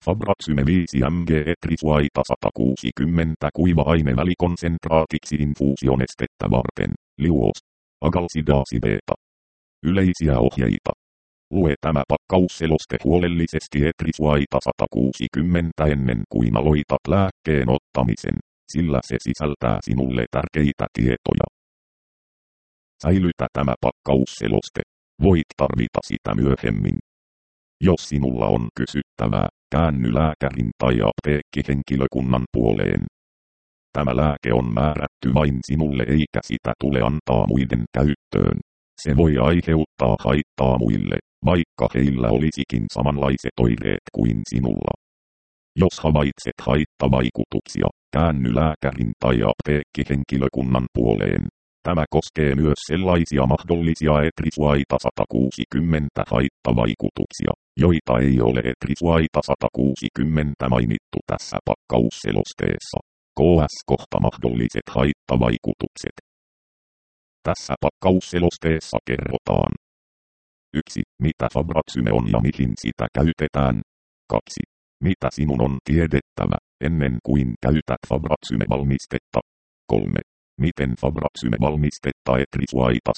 Fabrazyme 5 mg etrisuaita 160 kuiva-ainevälikonsentraatiksi infuusionestettä varten. Liuos. Agalsidaasi beta. Yleisiä ohjeita. Lue tämä pakkausseloste huolellisesti etrisuaita 160 ennen kuin aloitat lääkkeen ottamisen, sillä se sisältää sinulle tärkeitä tietoja. Säilytä tämä pakkausseloste. Voit tarvita sitä myöhemmin. Jos sinulla on kysyttävää, käänny lääkärin tai apteekkihenkilökunnan puoleen. Tämä lääke on määrätty vain sinulle eikä sitä tule antaa muiden käyttöön. Se voi aiheuttaa haittaa muille, vaikka heillä olisikin samanlaiset oireet kuin sinulla. Jos havaitset haittavaikutuksia, käänny lääkärin tai apteekkihenkilökunnan puoleen. Tämä koskee myös sellaisia mahdollisia etrisuaita 160 haittavaikutuksia, joita ei ole etrisuaita 160 mainittu tässä pakkausselosteessa. KS-kohta mahdolliset haittavaikutukset. Tässä pakkausselosteessa kerrotaan. 1. Mitä Fabrazyme on ja mihin sitä käytetään. 2. Mitä sinun on tiedettävä, ennen kuin käytät Fabrazyme-valmistetta. 3. Miten Fabrazyme-valmistetta etrisuaita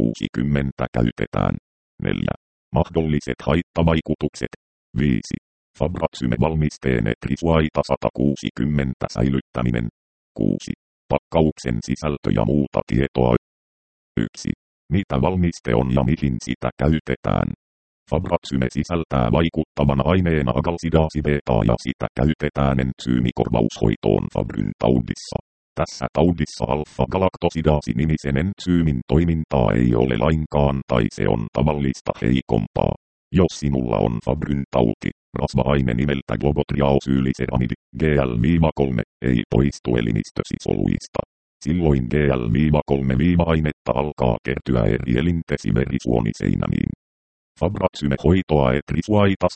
160 käytetään. 4. Mahdolliset haittavaikutukset. 5. Fabrazyme-valmisteen etrisuaita 160 säilyttäminen. 6. Pakkauksen sisältö ja muuta tietoa. 1. Mitä valmiste on ja mihin sitä käytetään. Fabrazyme sisältää vaikuttavan aineen agalsidaasi beta ja sitä käytetään entsyymikorvaushoitoon Fabryn taudissa. Tässä taudissa alfa-galaktosidaasi-nimisen entsyymin toimintaa ei ole lainkaan tai se on tavallista heikompaa. Jos sinulla on Fabryn tauti, rasva-aine nimeltä globotriaosyyliseramidi, GL-3, ei poistu elimistösi soluista. Silloin GL-3-ainetta alkaa kertyä eri elintesi verisuoniseinämiin. Fabrazyme-hoitoa etrisuaita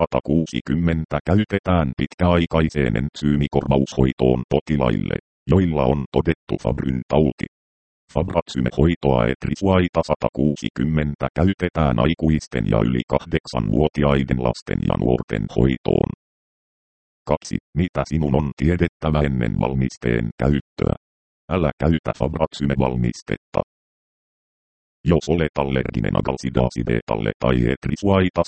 160 käytetään pitkäaikaiseen entsyymikorvaushoitoon potilaille, joilla on todettu Fabryn tauti. Fabrazyme-hoitoa etrisuaita 160 käytetään aikuisten ja yli 8-vuotiaiden lasten ja nuorten hoitoon. 2. Mitä sinun on tiedettävä ennen valmisteen käyttöä? Älä käytä Fabrazyme-valmistetta. Jos olet allerginen agalsidaasi betalle tai etrisuaita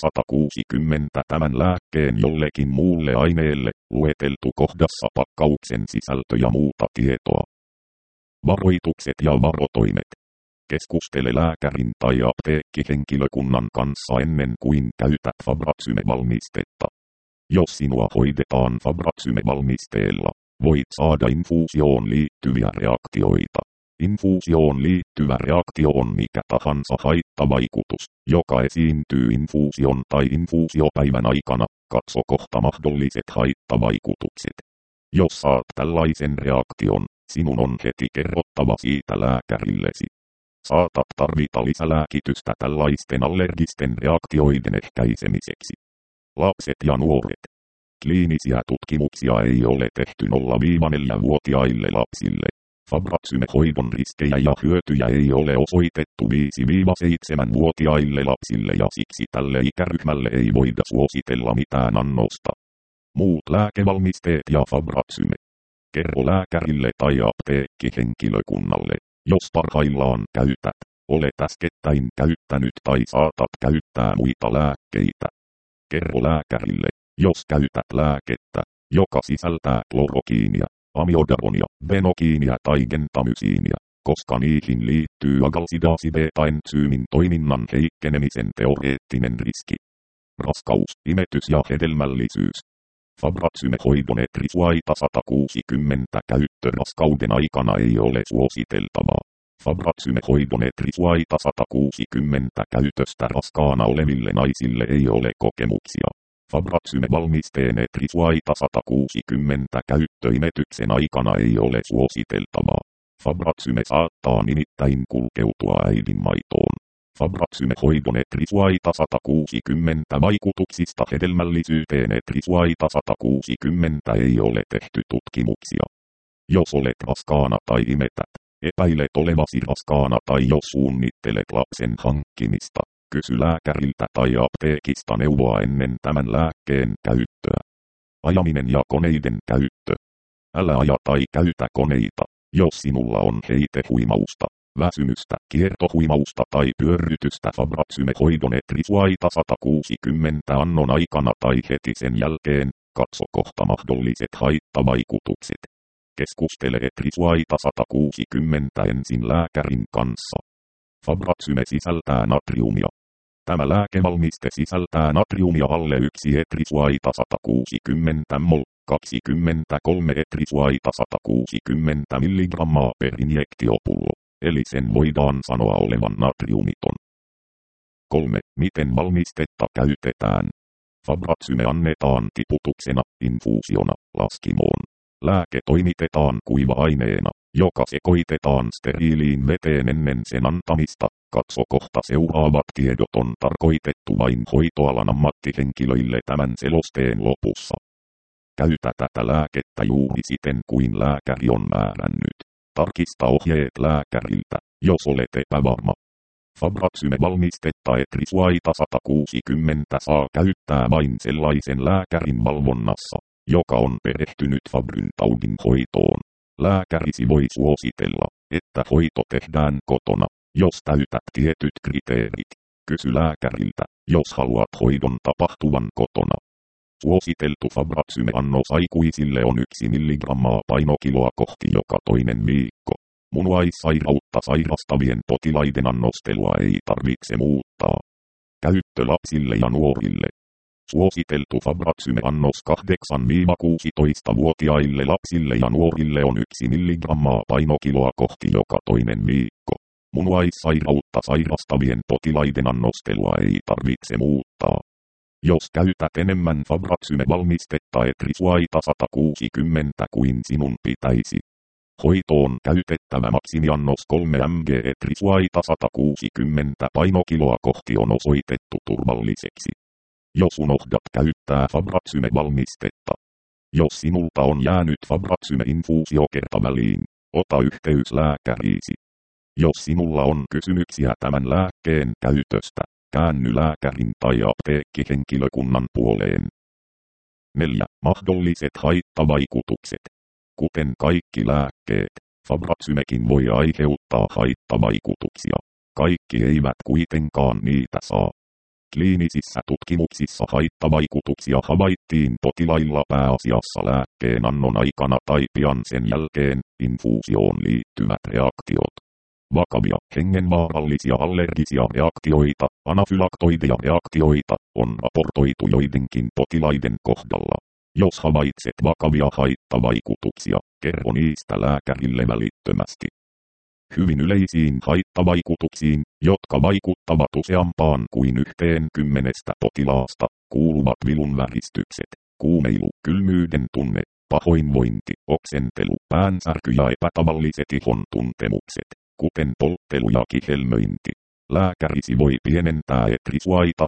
160 tämän lääkkeen jollekin muulle aineelle, lueteltu kohdassa pakkauksen sisältö ja muuta tietoa. Varoitukset ja varotoimet. Keskustele lääkärin tai apteekkihenkilökunnan kanssa ennen kuin käytät Fabrazyme-valmistetta. Jos sinua hoidetaan Fabrazyme-valmisteella, voit saada infuusioon liittyviä reaktioita. Infuusioon liittyvä reaktio on mikä tahansa haittavaikutus, joka esiintyy infuusion tai infuusiopäivän aikana. Katso kohta mahdolliset haittavaikutukset. Jos saat tällaisen reaktion, sinun on heti kerrottava siitä lääkärillesi. Saatat tarvita lisälääkitystä tällaisten allergisten reaktioiden ehkäisemiseksi. Lapset ja nuoret. Kliinisiä tutkimuksia ei ole tehty 0-4-vuotiaille lapsille. Fabrazyme-hoidon riskejä ja hyötyjä ei ole osoitettu 5-7-vuotiaille lapsille ja siksi tälle ikäryhmälle ei voida suositella mitään annosta. Muut lääkevalmisteet ja Fabrazyme. Kerro lääkärille tai apteekkihenkilökunnalle, jos parhaillaan käytät, olet äskettäin käyttänyt tai saatat käyttää muita lääkkeitä. Kerro lääkärille, jos käytät lääkettä, joka sisältää klorokiinia, amiodaronia, venokiinia tai gentamysiinia, koska niihin liittyy agalsidaasi beta-entsyymin toiminnan heikkenemisen teoreettinen riski. Raskaus, imetys ja hedelmällisyys. Fabrazyme-hoidon etrisuaita 160 käyttö raskauden aikana ei ole suositeltavaa. Fabrazyme-hoidon etrisuaita 160 käytöstä raskaana oleville naisille ei ole kokemuksia. Fabrazyme-valmisteen etrisuaita 160 käyttö imetyksen aikana ei ole suositeltavaa. Fabrazyme saattaa nimittäin kulkeutua äidinmaitoon. Fabrazyme-hoidon etrisuaita 160 vaikutuksista hedelmällisyyteen etrisuaita 160 ei ole tehty tutkimuksia. Jos olet raskaana tai imetät, epäilet olevasi raskaana tai jos suunnittelet lapsen hankkimista, kysy lääkäriltä tai apteekista neuvoa ennen tämän lääkkeen käyttöä. Ajaminen ja koneiden käyttö. Älä aja tai käytä koneita, jos sinulla on heitehuimausta, väsymystä, kiertohuimausta tai pyörrytystä. Fabratsyme-hoidon Etrisuaita 160 annon aikana tai heti sen jälkeen. Katso kohta mahdolliset haittavaikutukset. Keskustele Etrisuaita 160 ensin lääkärin kanssa. Fabratsyme sisältää natriumia. Tämä lääkevalmiste sisältää natriumia alle 1 Etrisuaita 160 mol, 23 Etrisuaita 160 mg per injektiopullo, eli sen voidaan sanoa olevan natriumiton. 3. Miten valmistetta käytetään? Fabratsyme annetaan tiputuksena, infuusiona, laskimoon. Lääke toimitetaan kuiva-aineena, joka sekoitetaan steriiliin veteen ennen sen antamista. Katso kohta seuraavat tiedot on tarkoitettu vain hoitoalan ammattihenkilöille tämän selosteen lopussa. Käytä tätä lääkettä juuri siten kuin lääkäri on määrännyt. Tarkista ohjeet lääkäriltä, jos olet epävarma. Fabratsyme-valmistetta Etrisuaita 160 saa käyttää vain sellaisen lääkärin valvonnassa, joka on perehtynyt Fabryn taudin hoitoon. Lääkärisi voi suositella, että hoito tehdään kotona, jos täytät tietyt kriteerit. Kysy lääkäriltä, jos haluat hoidon tapahtuvan kotona. Suositeltu Fabratsyme-annos aikuisille on 1 mg painokiloa kohti joka toinen viikko. Munuaissairautta sairastavien potilaiden annostelua ei tarvitse muuttaa. Käyttö lapsille ja nuorille. Suositeltu Fabratsyme-annos 8-16-vuotiaille lapsille ja nuorille on 1 mg painokiloa kohti joka toinen viikko. Munuaissairautta sairastavien potilaiden annostelua ei tarvitse muuttaa. Jos käytät enemmän Fabratsyme-valmistetta Etrisuaita 160 kuin sinun pitäisi. Hoitoon käytettävä maksimiannos 3 mg Etrisuaita 160 painokiloa kohti on osoitettu turvalliseksi. Jos unohdat käyttää Fabratsyme-valmistetta. Jos sinulta on jäänyt Fabratsyme-infuusio kertaväliin, ota yhteys lääkäriisi. Jos sinulla on kysymyksiä tämän lääkkeen käytöstä, käänny lääkärin tai apteekkihenkilökunnan puoleen. 4. Mahdolliset haittavaikutukset. Kuten kaikki lääkkeet, Fabratsymekin voi aiheuttaa haittavaikutuksia. Kaikki eivät kuitenkaan niitä saa. Kliinisissä tutkimuksissa haittavaikutuksia havaittiin potilailla pääasiassa lääkkeen annon aikana tai pian sen jälkeen, infuusioon liittyvät reaktiot. Vakavia, hengenvaarallisia allergisia reaktioita, anafylaktoideja reaktioita, on raportoitu joidenkin potilaiden kohdalla. Jos havaitset vakavia haittavaikutuksia, kerro niistä lääkärille välittömästi. Hyvin yleisiin haittavaikutuksiin, jotka vaikuttavat useampaan kuin 10 potilaasta, kuuluvat vilunväristykset, kuumeilu, kylmyyden tunne, pahoinvointi, oksentelu, päänsärky ja epätavalliset ihon tuntemukset, kuten polttelu ja kihelmöinti. Lääkärisi voi pienentää Etrisuaita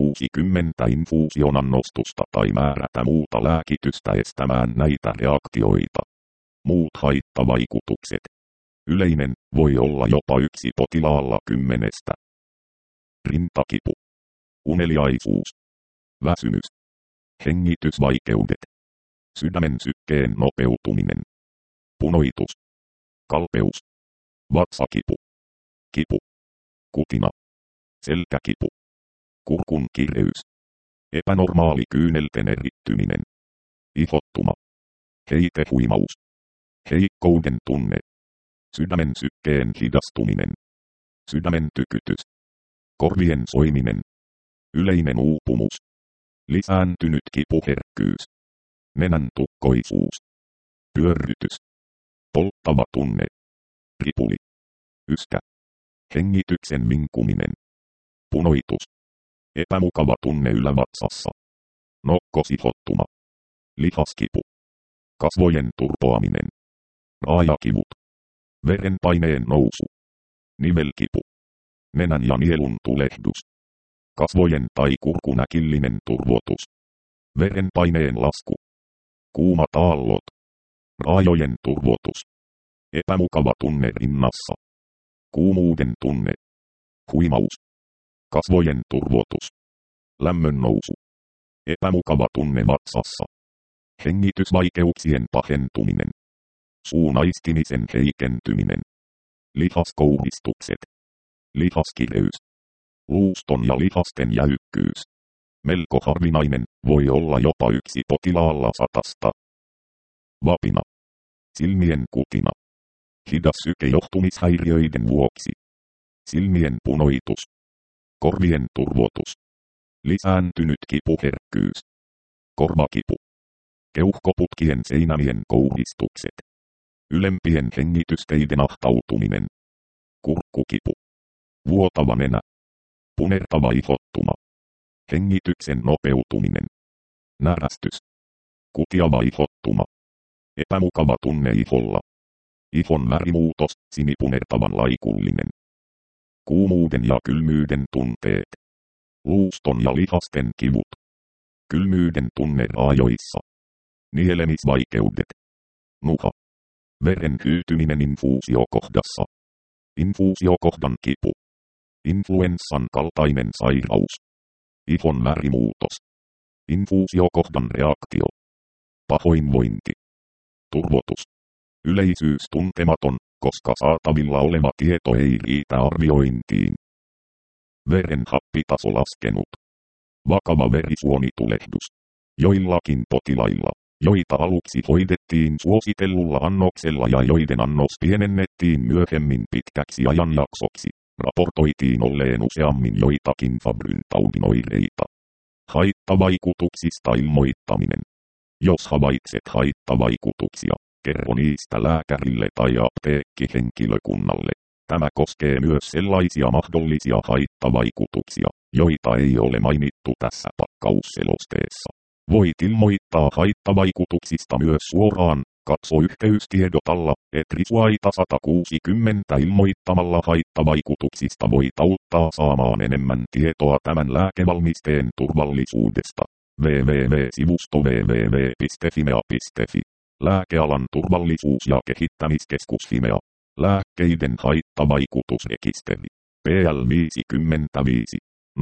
160 infuusion annostusta tai määrätä muuta lääkitystä estämään näitä reaktioita. Muut haittavaikutukset. Yleinen voi olla jopa 1 potilaalla 10. Rintakipu. Uneliaisuus. Väsymys. Hengitysvaikeudet. Sydämen sykkeen nopeutuminen. Punoitus. Kalpeus. Vatsakipu. Kipu. Kutina. Selkäkipu. Kurkun kireys. Epänormaali kyynelten erittyminen. Ihottuma. Heitehuimaus. Heikkouden tunne. Sydämen sykkeen hidastuminen. Sydämen tykytys. Korvien soiminen. Yleinen uupumus. Lisääntynyt kipuherkkyys. Nenän tukkoisuus. Pyörrytys. Polttava tunne. Ripuli. Yskä. Hengityksen vinkuminen. Punoitus. Epämukava tunne ylävatsassa. Nokkosihottuma. Lihaskipu. Kasvojen turpoaminen. Raajakivut. Verenpaineen nousu. Nivelkipu. Nenän ja nielun tulehdus. Kasvojen tai kurkun äkillinen turvotus. Verenpaineen lasku. Kuumat aallot. Raajojen turvotus. Epämukava tunne rinnassa. Kuumuuden tunne. Huimaus. Kasvojen turvotus. Lämmön nousu. Epämukava tunne vatsassa. Hengitysvaikeuksien pahentuminen. Suunaistimisen heikentyminen. Lihaskouristukset. Lihaskireys. Luuston ja lihasten jäykkyys. Melko harvinainen, voi olla jopa 1 potilaalla 100. Vapina. Silmien kutina. Hidas syke johtumishäiriöiden vuoksi. Silmien punoitus. Korvien turvotus. Lisääntynyt kipuherkkyys. Korvakipu. Keuhkoputkien seinämien kouristukset. Ylempien hengitysteiden ahtautuminen. Kurkkukipu. Vuotava nenä. Punertava ihottuma. Hengityksen nopeutuminen. Närästys. Kutiava ihottuma. Epämukava tunne iholla. Ihon värimuutos, sinipunertavan laikullinen. Kuumuuden ja kylmyyden tunteet. Luuston ja lihasten kivut. Kylmyyden tunne raajoissa. Nielemisvaikeudet. Nuha. Veren hyytyminen infuusiokohdassa. Infuusiokohdan kipu. Influenssan kaltainen sairaus. Ihon värimuutos. Infuusiokohdan reaktio. Pahoinvointi. Turvotus. Yleisyys tuntematon, koska saatavilla oleva tieto ei riitä arviointiin. Veren happitaso laskenut. Vakava verisuonitulehdus. Joillakin potilailla, joita aluksi hoidettiin suositellulla annoksella ja joiden annos pienennettiin myöhemmin pitkäksi ajanjaksoksi, raportoitiin olleen useammin joitakin Fabryn taudin oireita. Haittavaikutuksista ilmoittaminen. Jos havaitset haittavaikutuksia, kerro niistä lääkärille tai apteekkihenkilökunnalle. Tämä koskee myös sellaisia mahdollisia haittavaikutuksia, joita ei ole mainittu tässä pakkausselosteessa. Voit ilmoittaa haittavaikutuksista myös suoraan. Katso yhteystiedot alla, Etrisuaita 160 ilmoittamalla haittavaikutuksista voit auttaa saamaan enemmän tietoa tämän lääkevalmisteen turvallisuudesta. www.sivusto www.fimea.fi. Lääkealan turvallisuus- ja kehittämiskeskus Fimea. Lääkkeiden haittavaikutusrekisteri. PL 55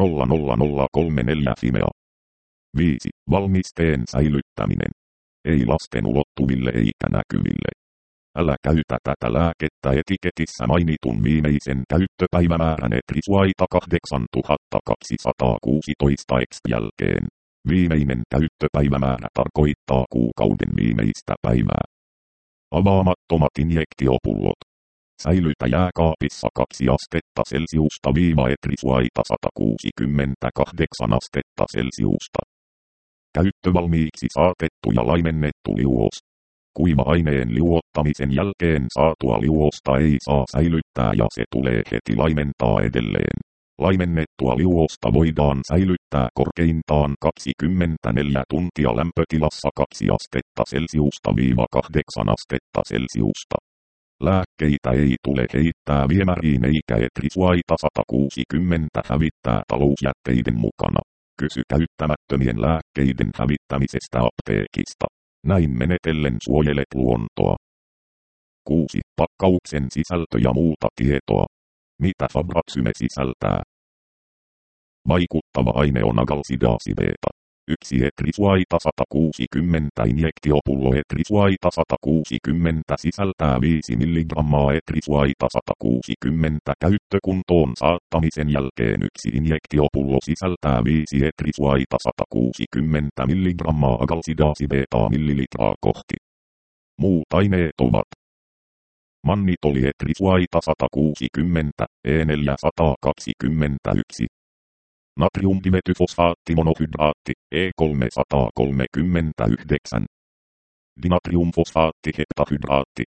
00034 Fimea. 5. Valmisteen säilyttäminen. Ei lasten ulottuville eikä näkyville. Älä käytä tätä lääkettä etiketissä mainitun viimeisen käyttöpäivämäärän Etrisuaita 8216 X jälkeen. Viimeinen käyttöpäivämäärä tarkoittaa kuukauden viimeistä päivää. Avaamattomat injektiopullot. Säilytä jääkaapissa 2 astetta Celsiusta Etrisuaita 168 astetta Celsiusta. Käyttövalmiiksi saatettu ja laimennettu liuos. Kuiva-aineen liuottamisen jälkeen saatua liuosta ei saa säilyttää ja se tulee heti laimentaa edelleen. Laimennettua liuosta voidaan säilyttää korkeintaan 24 tuntia lämpötilassa 2 astetta Celsiusta 8 astetta Celsiusta. Lääkkeitä ei tule heittää viemäriin eikä Etrisuaita 160 hävittää talousjätteiden mukana. Kysy käyttämättömien lääkkeiden hävittämisestä apteekista. Näin menetellen suojelet luontoa. 6. Pakkauksen sisältö ja muuta tietoa. Mitä Fabrazyme sisältää? Vaikuttava aine on agalsidaasi-beta. 1 Etrisuaita 160 injektiopullo Etrisuaita 160 sisältää 5 mg Etrisuaita 160 käyttökuntoon saattamisen jälkeen 1 injektiopullo sisältää 5 Etrisuaita 160 mg agalsidaasi-betaa millilitraa kohti. Muut aineet ovat mannitoli Etrisuaita 160 E421. Natriumdimetyfosfaattimonohydraatti E339. Dinatriumfosfaattiheptahydraatti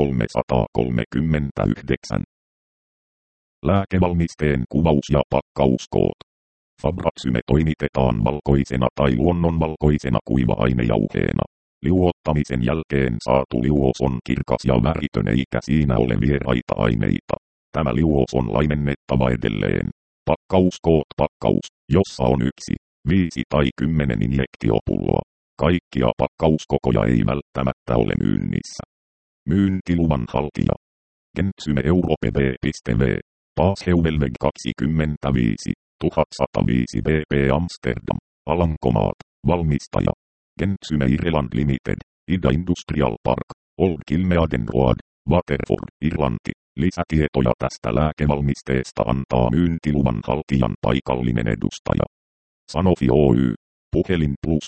E339. Lääkevalmisteen kuvaus ja pakkauskoot. Fabrazyme toimitetaan valkoisena tai luonnonvalkoisena kuiva-ainejauheena. Liuottamisen jälkeen saatu liuos on kirkas ja väritön eikä siinä ole vieraita aineita. Tämä liuos on laimennettava edelleen. Pakkauskoot-pakkaus, jossa on 1, 5 tai 10 injektiopulloa. Kaikkia pakkauskokoja ei välttämättä ole myynnissä. Myyntiluvan haltija. Gentsyme Europe.v. Paasheuvelveg 25 1105 BP Amsterdam, Alankomaat, valmistaja. Gensyme Ireland Limited, Ida Industrial Park, Old Kilmeaden Road, Waterford, Irlanti. Lisätietoja tästä lääkevalmisteesta antaa myyntiluvan haltijan paikallinen edustaja. Sanofi Oy. Puhelin plus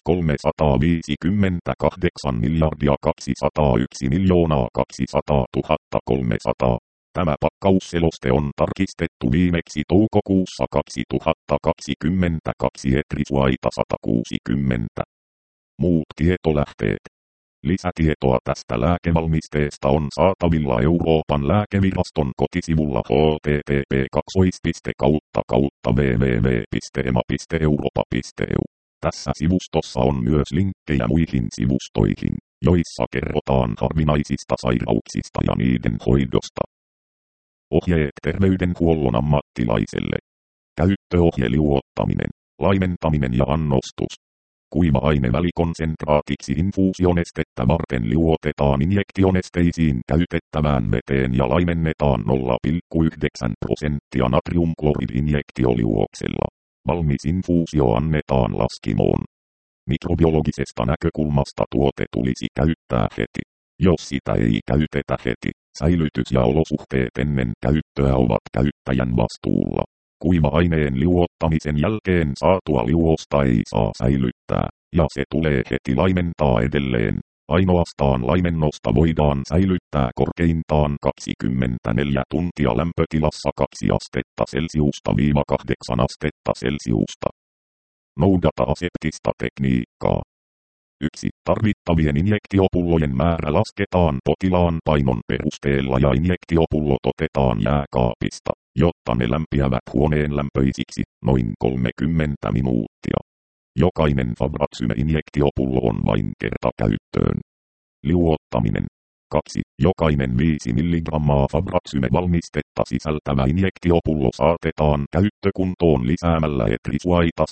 358 miljardia 201 miljoonaa 200 300. Tämä pakkausseloste on tarkistettu viimeksi toukokuussa 2022 Etrisuaita 160. Muut tietolähteet. Lisätietoa tästä lääkevalmisteesta on saatavilla Euroopan lääkeviraston kotisivulla http://www.ema.europa.eu. Tässä sivustossa on myös linkkejä muihin sivustoihin, joissa kerrotaan harvinaisista sairauksista ja niiden hoidosta. Ohjeet terveydenhuollon ammattilaiselle. Käyttöohje liuottaminen, laimentaminen ja annostus. Kuiva-ainevälikonsentraatiksi infuusionestettä varten liuotetaan injektionesteisiin käytettävään veteen ja laimennetaan 0,9% natriumklorid-injektioliuoksella. Valmis infuusio annetaan laskimoon. Mikrobiologisesta näkökulmasta tuote tulisi käyttää heti. Jos sitä ei käytetä heti, säilytys ja olosuhteet ennen käyttöä ovat käyttäjän vastuulla. Kuiva-aineen liuottamisen jälkeen saatua liuosta ei saa säilyttää, ja se tulee heti laimentaa edelleen. Ainoastaan laimennosta voidaan säilyttää korkeintaan 24 tuntia lämpötilassa 2 astetta Celsiusta - 8 astetta Celsiusta. Noudata aseptista tekniikkaa. 1. Tarvittavien injektiopullojen määrä lasketaan potilaan painon perusteella ja injektiopullot otetaan jääkaapista, jotta ne lämpiävät huoneen lämpöisiksi noin 30 minuuttia. Jokainen Fabrazyme-injektiopullo on vain kertakäyttöön. Liuottaminen. 2. Jokainen 5 mg Fabrazyme-valmistetta sisältävä injektiopullo saatetaan käyttökuntoon lisäämällä Etrisuaita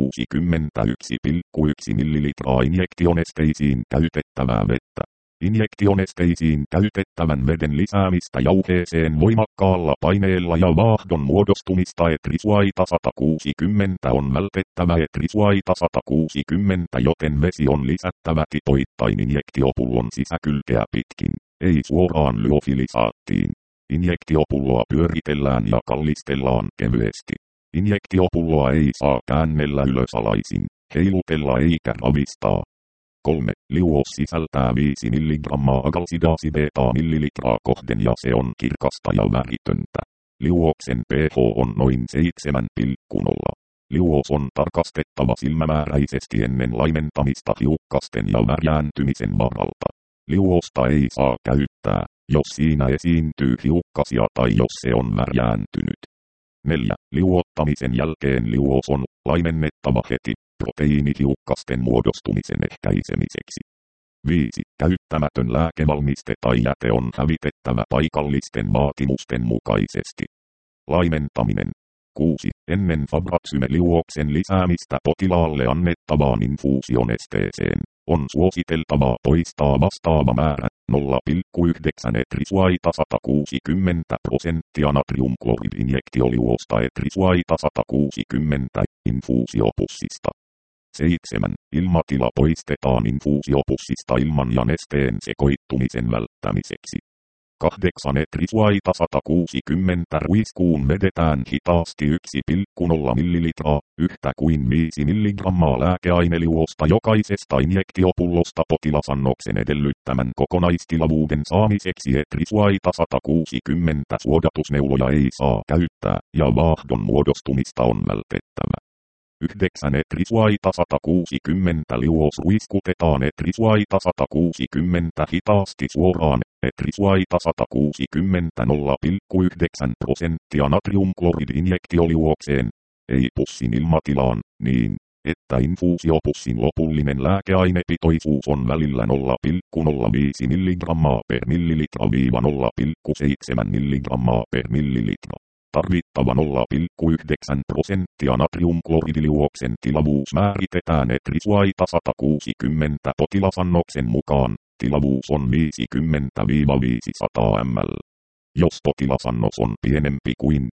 161,1 ml injektionesteisiin käytettävää vettä. Injektionesteisiin käytettävän veden lisäämistä jauheeseen voimakkaalla paineella ja vaahdon muodostumista Etrisuaita 160 on vältettävä Etrisuaita 160, joten vesi on lisättävä tipoittain injektiopullon sisäkylkeä pitkin, ei suoraan lyofilisaattiin. Injektiopulloa pyöritellään ja kallistellaan kevyesti. Injektiopulloa ei saa käännellä ylösalaisin, heilutella eikä ravistaa. 3. Liuos sisältää 5 mg agalsidaasibetaa millilitraa kohden ja se on kirkasta ja väritöntä. Liuoksen pH on noin 7,0. Liuos on tarkastettava silmämääräisesti ennen laimentamista hiukkasten ja värjääntymisen varalta. Liuosta ei saa käyttää, jos siinä esiintyy hiukkasia tai jos se on värjääntynyt. 4. Liuottamisen jälkeen liuos on laimennettava heti proteiinihiukkasten muodostumisen ehkäisemiseksi. 5. Käyttämätön lääkevalmiste tai jäte on hävitettävä paikallisten vaatimusten mukaisesti. Laimentaminen. 6. Ennen Fabrazyme-liuoksen lisäämistä potilaalle annettavaan infuusionesteeseen on suositeltavaa poistaa vastaava määrä 0,9 Etrisuaita 160% natriumklorid-injektioliuosta Etrisuaita 160 infuusiopussista. 7. Ilmatila poistetaan infuusiopussista ilman ja nesteen sekoittumisen välttämiseksi. 8. Etrisuaita 160 ruiskuun vedetään hitaasti 1,0 ml, yhtä kuin 5 mg lääkeaineliuosta jokaisesta injektiopullosta potilasannoksen edellyttämän kokonaistilavuuden saamiseksi. Etrisuaita 160 suodatusneuloja ei saa käyttää ja vaahdon muodostumista on vältettävä. 9. Etrisuaita 160 liuos ruiskutetaan Etrisuaita 160 hitaasti suoraan. Etrisuaita 160 0,9% natriumklorid-injektioliuokseen, ei pussin ilmatilaan, niin, että infuusiopussin lopullinen lääkeainepitoisuus on välillä 0,05 mg per millilitra - 0,7 mg per millilitra. Tarvittava 0,9% natriumkloridiliuoksen tilavuus määritetään Etrisuaita 160 potilasannoksen mukaan. Tilavuus on 50-500 ml. Jos potilasannos on pienempi kuin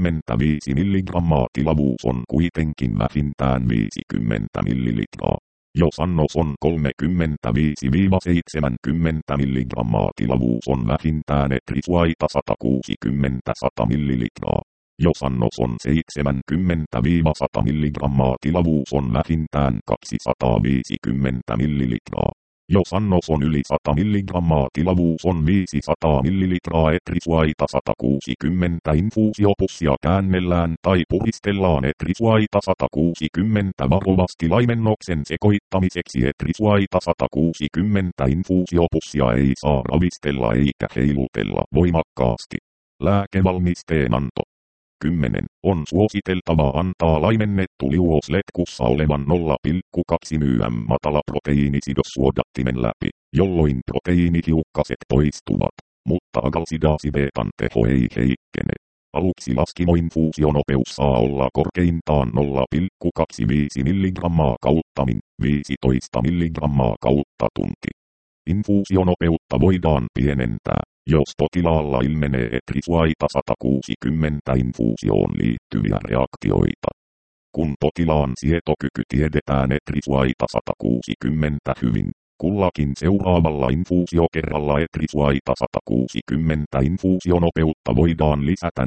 35 mg, tilavuus on kuitenkin vähintään 50 ml. Jos annos on 35–70 mg, tilavuus on vähintään etrisuaita 160–100 ml. Jos annos on 70–100 mg, tilavuus on vähintään 250 ml. Jos annos on yli 100 mg, tilavuus on 500 ml. Etrisuaita 160 infuusiopussia käännellään tai puristellaan etrisuaita 160 varovasti laimennoksen sekoittamiseksi. Etrisuaita 160 infuusiopussia ei saa ravistella eikä heilutella voimakkaasti. Lääkevalmisteen anto. 10. On suositeltavaa antaa laimennettu liuos letkussa olevan 0,2 mg matala proteiinisidossuodattimen läpi, jolloin proteiinihiukkaset poistuvat, mutta agalsidaasibeetan teho ei heikkene. Aluksi laskimoinfuusionopeus saa olla korkeintaan 0,25 mg kautta min, 15 mg kautta tunti. Infuusionopeutta voidaan pienentää, jos potilaalla ilmenee etrisuaita 160 infuusioon liittyviä reaktioita. Kun potilaan sietokyky tiedetään etrisuaita 160 hyvin, kullakin seuraavalla infuusiokerralla etrisuaita 160 infuusionopeutta voidaan lisätä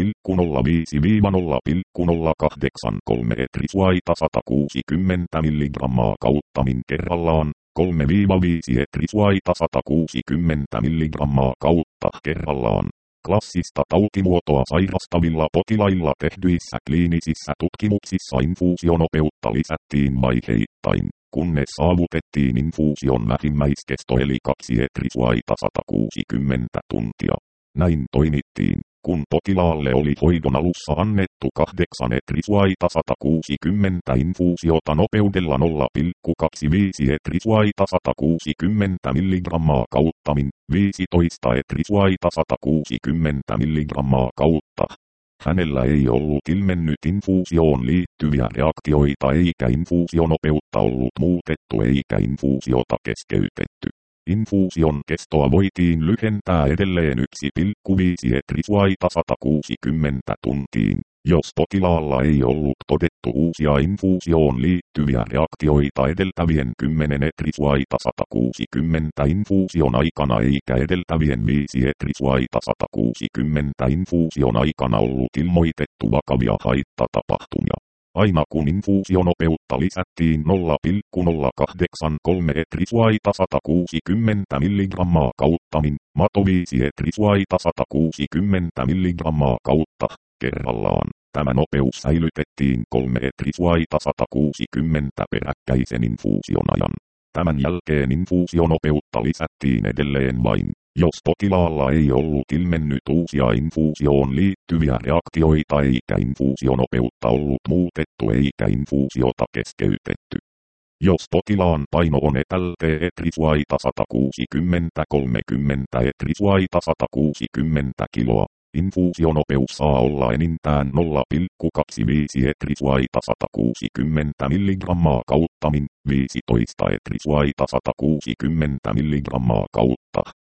0,05–0,083 etrisuaita 160 mg kautta min kerrallaan. 3–5 etrisuaita 160 mg kautta kerrallaan. Klassista tautimuotoa sairastavilla potilailla tehdyissä kliinisissä tutkimuksissa infuusionopeutta lisättiin vaiheittain, kunnes saavutettiin infuusion vähimmäiskesto eli 2 etrisuaita 160 tuntia. Näin toimittiin, kun potilaalle oli hoidon alussa annettu 8 etrisuaita 160 infuusiota nopeudella 0,25 etrisuaita 160 mg kautta min, 15 etrisuaita 160 mg kautta. Hänellä ei ollut ilmennyt infuusioon liittyviä reaktioita eikä infuusionopeutta ollut muutettu eikä infuusiota keskeytetty. Infuusion kestoa voitiin lyhentää edelleen 1,5 etrisuaita 160 tuntiin, jos potilaalla ei ollut todettu uusia infuusioon liittyviä reaktioita edeltävien 10 etrisuaita 160 infuusion aikana eikä edeltävien 5 etrisuaita 160 infuusion aikana ollut ilmoitettu vakavia haitatapahtumia. Aina kun infuusionopeutta lisättiin 0,083 etrisuaita 160 mg kautta min, mato 5 etrisuaita 160 mg kautta kerrallaan. Tämä nopeus säilytettiin 3 etrisuaita 160 peräkkäisen infuusion ajan. Tämän jälkeen infuusionopeutta lisättiin edelleen vain, jos potilaalla ei ollut ilmennyt uusia infuusioon liittyviä reaktioita eikä infuusionopeutta ollut muutettu eikä infuusiota keskeytetty. Jos potilaan paino on etrisuaita 160–30 etrisuaita 160 kiloa, infuusionopeus saa olla enintään 0,25 etrisuaita 160 mg kautta min, 15 etrisuaita 160 mg kautta.